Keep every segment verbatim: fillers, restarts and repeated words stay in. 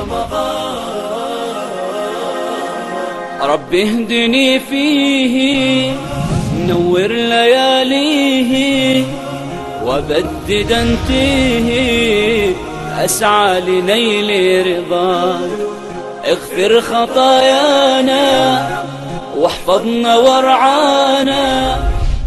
رب اهدني فيه نور لياليه وبدد انتيه أسعى لنيل رضاك اغفر خطايانا واحفظنا وارعانا.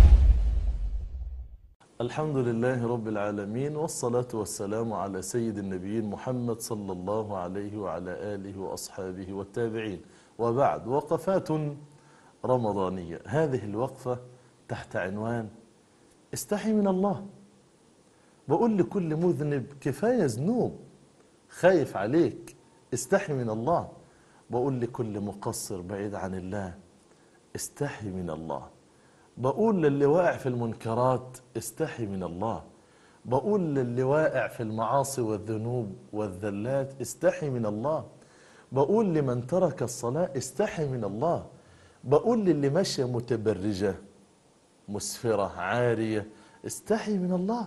الحمد لله رب العالمين، والصلاة والسلام على سيد النبيين محمد صلى الله عليه وعلى آله وأصحابه والتابعين، وبعد. وقفات رمضانية. هذه الوقفة تحت عنوان استحي من الله. بقول لكل مذنب كفاية ذنوب، خايف عليك، استحي من الله. بقول لكل مقصر بعيد عن الله استحي من الله. بقول للي واقع في المنكرات استحي من الله. بقول للي واقع في المعاصي والذنوب والذلات استحي من الله. بقول لمن ترك الصلاة استحي من الله. بقول للي ماشية متبرجة مسفرة عارية استحي من الله.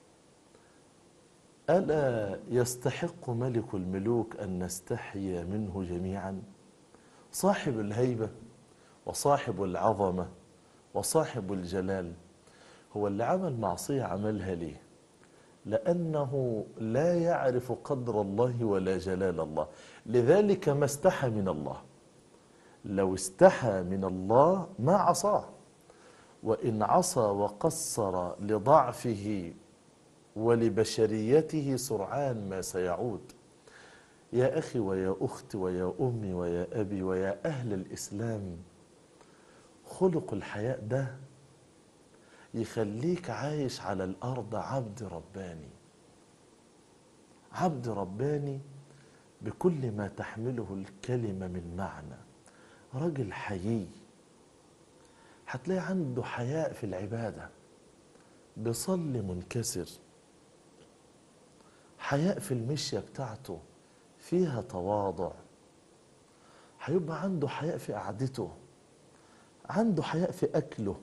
ألا يستحق ملك الملوك أن نستحي منه جميعا؟ صاحب الهيبة وصاحب العظمة وصاحب الجلال هو اللي عمل معصية عملها ليه؟ لأنه لا يعرف قدر الله ولا جلال الله، لذلك ما استحى من الله. لو استحى من الله ما عصاه، وإن عصى وقصر لضعفه ولبشريته سرعان ما سيعود. يا أخي ويا أختي ويا أمي ويا أبي ويا أهل الإسلام، خلق الحياء ده يخليك عايش على الأرض عبد رباني، عبد رباني بكل ما تحمله الكلمة من معنى. راجل حيي، هتلاقي عنده حياء في العبادة، بيصلي منكسر، حياء في المشية بتاعته فيها تواضع، هيبقى عنده حياء في قعدته، عنده حياء في أكله،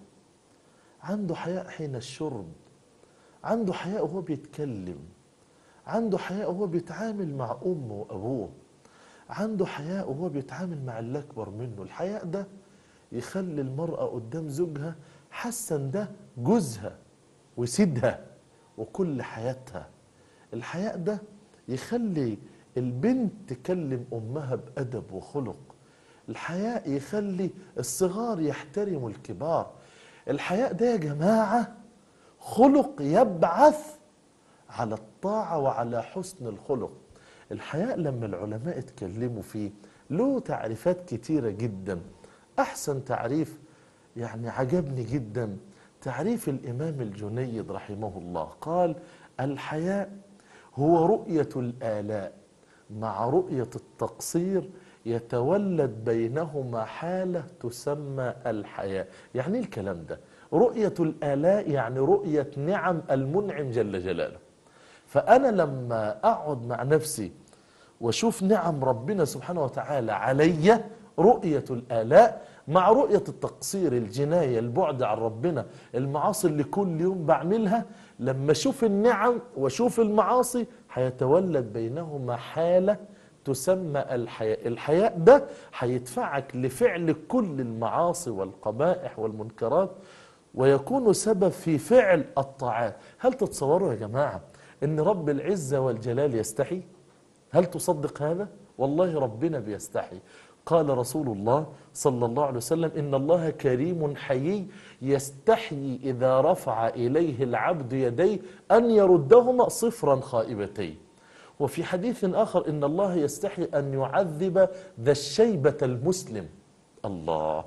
عنده حياء حين الشرب، عنده حياء وهو بيتكلم، عنده حياء وهو بيتعامل مع أمه وأبوه، عنده حياء وهو بيتعامل مع اللي أكبر منه. الحياء ده يخلي المرأة قدام زوجها حسن ده جوزها وسيدها وكل حياتها. الحياء ده يخلي البنت تكلم أمها بأدب وخلق. الحياء يخلي الصغار يحترموا الكبار. الحياء ده يا جماعة خلق يبعث على الطاعة وعلى حسن الخلق. الحياء لما العلماء اتكلموا فيه له تعريفات كتيرة جدا. أحسن تعريف يعني عجبني جدا تعريف الإمام الجنيد رحمه الله، قال: الحياء هو رؤية الآلاء مع رؤية التقصير يتولد بينهما حالة تسمى الحياء. يعني ايه الكلام ده؟ رؤية الآلاء يعني رؤية نعم المنعم جل جلاله. فأنا لما أقعد مع نفسي وأشوف نعم ربنا سبحانه وتعالى علي، رؤية الآلاء مع رؤية التقصير، الجناية، البعد عن ربنا، المعاصي اللي كل يوم بعملها، لما أشوف النعم وأشوف المعاصي هيتولد بينهما حالة تسمى الحياء. الحياء ده هيدفعك لفعل كل المعاصي والقبائح والمنكرات، ويكون سبب في فعل الطاعات. هل تتصوروا يا جماعة ان رب العزة والجلال يستحي؟ هل تصدق هذا؟ والله ربنا بيستحي. قال رسول الله صلى الله عليه وسلم: إن الله كريم حيي يستحي إذا رفع إليه العبد يديه أن يردهما صفرا خائبتين. وفي حديث آخر: إن الله يستحي أن يعذب ذا الشيبة المسلم. الله،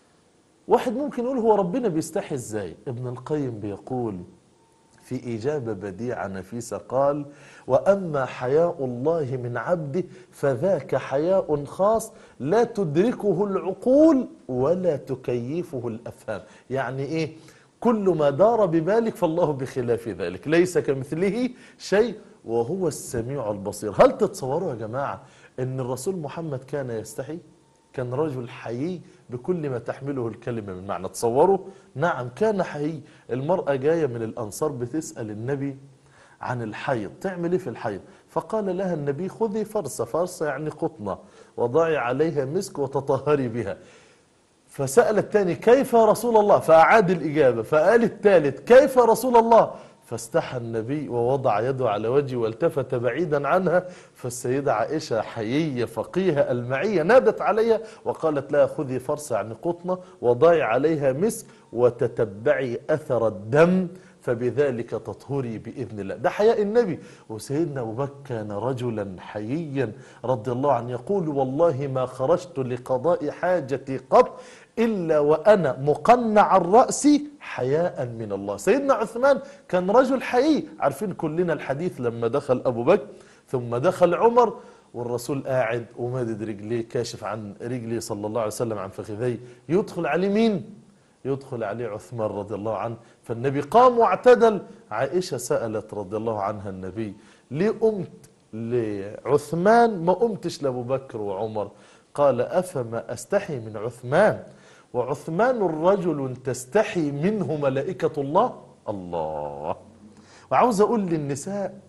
واحد ممكن يقول هو ربنا بيستحي ازاي؟ ابن القيم بيقول في إجابة بديعة نفيسة، قال: وأما حياء الله من عبده فذاك حياء خاص لا تدركه العقول ولا تكيفه الأفهام. يعني إيه؟ كل ما دار ببالك فالله بخلاف ذلك، ليس كمثله شيء وهو السميع البصير. هل تتصوروا يا جماعة أن الرسول محمد كان يستحي؟ كان رجل حيي بكل ما تحمله الكلمة من معنى. تصوروا؟ نعم كان حيي. المرأة جاية من الأنصار بتسأل النبي عن الحيض، تعمل ايه في الحيض؟ فقال لها النبي خذي فرصة، فرصة يعني قطنة، وضعي عليها مسك وتطهري بها. فسأل الثاني كيف يا رسول الله؟ فأعاد الإجابة. فقال الثالث كيف يا رسول الله؟ فاستحى النبي ووضع يده على وجهه والتفت بعيدا عنها. فالسيدة عائشة حيية فقيهة المعية نادت عليها وقالت لها خذي فرصة يعني قطنة وضعي عليها مسك وتتبعي أثر الدم فبذلك تطهري بإذن الله. ده حياء النبي. وسيدنا أبو بكر كان رجلا حييا رضي الله عنه يقول والله ما خرجت لقضاء حاجتي قط إلا وأنا مقنع الرأس حياء من الله. سيدنا عثمان كان رجل حيي. عارفين كلنا الحديث لما دخل أبو بكر ثم دخل عمر والرسول قاعد ومادد رجليه كاشف عن رجليه صلى الله عليه وسلم عن فخذيه، يدخل عليه مين؟ يدخل عليه عثمان رضي الله عنه. فالنبي قام واعتدل. عائشة سألت رضي الله عنها النبي ليه قمت لعثمان ما قمتش لأبو بكر وعمر؟ قال أفما أستحي من عثمان وعثمان الرجل تستحي منه ملائكة الله. الله. وعاوز أقول للنساء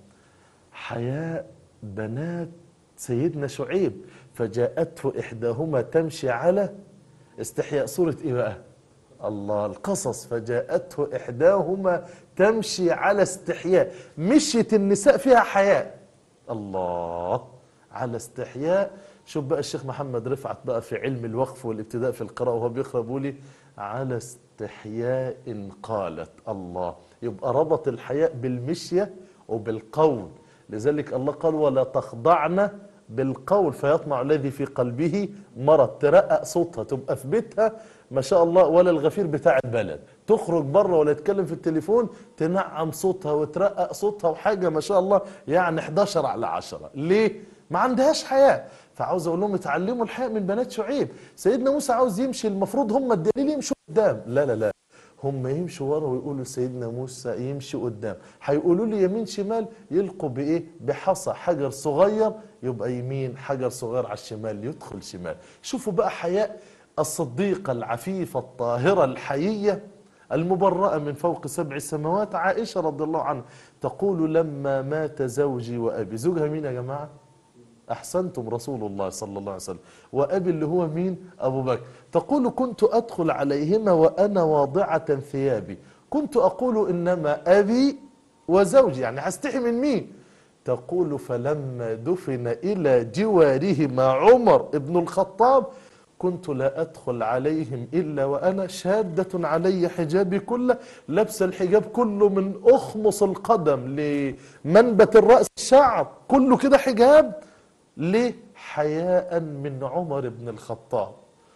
حياء بنات سيدنا شعيب فجاءته إحداهما تمشي على استحياء. سورة إيه بقى؟ الله، القصص. فجاءته إحداهما تمشي على استحياء. مشيت النساء فيها حياء. الله، على استحياء. شوف بقى الشيخ محمد رفعت بقى في علم الوقف والابتداء في القراءة وهو بيقرأ بيقول على استحياء قالت. الله، يبقى ربط الحياء بالمشية وبالقول. لذلك الله قال ولا تخضعن بالقول فيطمع الذي في قلبه مرض. ترقق صوتها تبقى في بيتها ما شاء الله ولا الغفير بتاع البلد، تخرج بره ولا تتكلم في التليفون تنعم صوتها وترقق صوتها وحاجة ما شاء الله يعني احداشر على عشرة. ليه؟ ما عندهاش حياء. فعاوز اقول لهم اتعلموا الحياء من بنات شعيب. سيدنا موسى عاوز يمشي المفروض هم الدليل يمشوا قدام، لا لا لا، هم يمشوا ورا ويقولوا سيدنا موسى يمشي قدام. هيقولوا لي يمين شمال يلقوا بايه؟ بحصى حجر صغير يبقى يمين، حجر صغير على الشمال يدخل شمال. شوفوا بقى حياء الصديقة العفيفة الطاهرة الحيية المبرأة من فوق سبع سماوات. عائشة رضي الله عنها تقول لما مات زوجي وأبي. زوجها مين يا جماعة؟ أحسنتم، رسول الله صلى الله عليه وسلم. وأبي اللي هو مين؟ أبو بكر. تقول كنت أدخل عليهما وأنا واضعة ثيابي، كنت أقول إنما أبي وزوجي، يعني هستحي من مين؟ تقول فلما دفن إلى جوارهما عمر ابن الخطاب كنت لا أدخل عليهم إلا وأنا شادة علي حجابي كله، لبس الحجاب كله من أخمص القدم لمنبت الرأس الشعر كله كده حجاب. ليه؟ حياء من عمر بن الخطاب.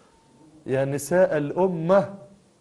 يا نساء الأمة،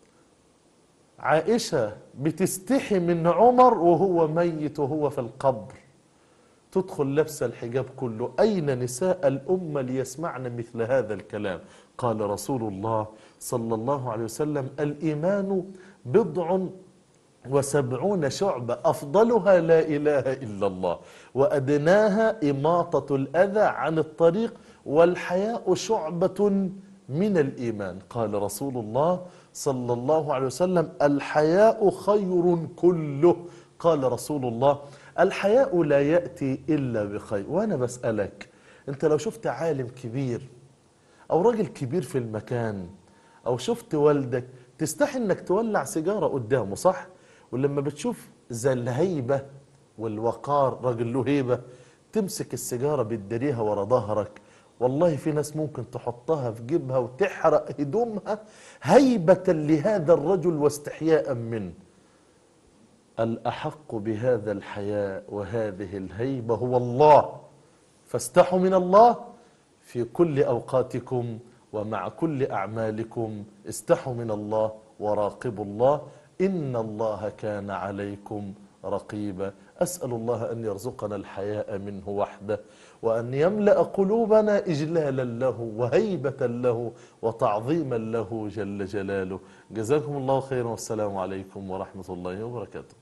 عائشة بتستحي من عمر وهو ميت وهو في القبر، تدخل لبس الحجاب كله. أين نساء الأمة ليسمعن مثل هذا الكلام؟ قال رسول الله صلى الله عليه وسلم الإيمان بضع وسبعون شعبة أفضلها لا إله إلا الله وأدناها إماطة الأذى عن الطريق والحياء شعبة من الإيمان. قال رسول الله صلى الله عليه وسلم الحياء خير كله. قال رسول الله الحياء لا يأتي إلا بخير. وأنا بسألك أنت لو شفت عالم كبير أو راجل كبير في المكان أو شفت والدك تستحي أنك تولع سيجارة قدامه، صح؟ ولما بتشوف زي الهيبة والوقار، راجل له هيبة، تمسك السيجارة بتدريها ورا ظهرك. والله في ناس ممكن تحطها في جيبها وتحرق هدومها هيبة لهذا الرجل واستحياء منه. الأحق بهذا الحياء وهذه الهيبة هو الله، فاستحوا من الله في كل أوقاتكم ومع كل أعمالكم. استحوا من الله وراقبوا الله، إن الله كان عليكم رقيبا. أسأل الله أن يرزقنا الحياء منه وحده وأن يملأ قلوبنا إجلالا له وهيبة له وتعظيما له جل جلاله. جزاكم الله خيرا والسلام عليكم ورحمة الله وبركاته.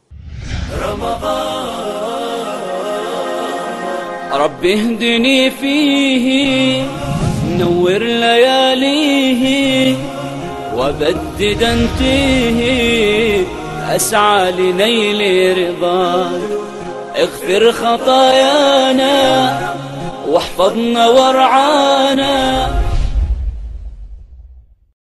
رمضان رب اهدني فيه، نور لياليه وبدد انتيه، أسعى لنيل رضاك. اغفر خطايانا واحفظنا وارعانا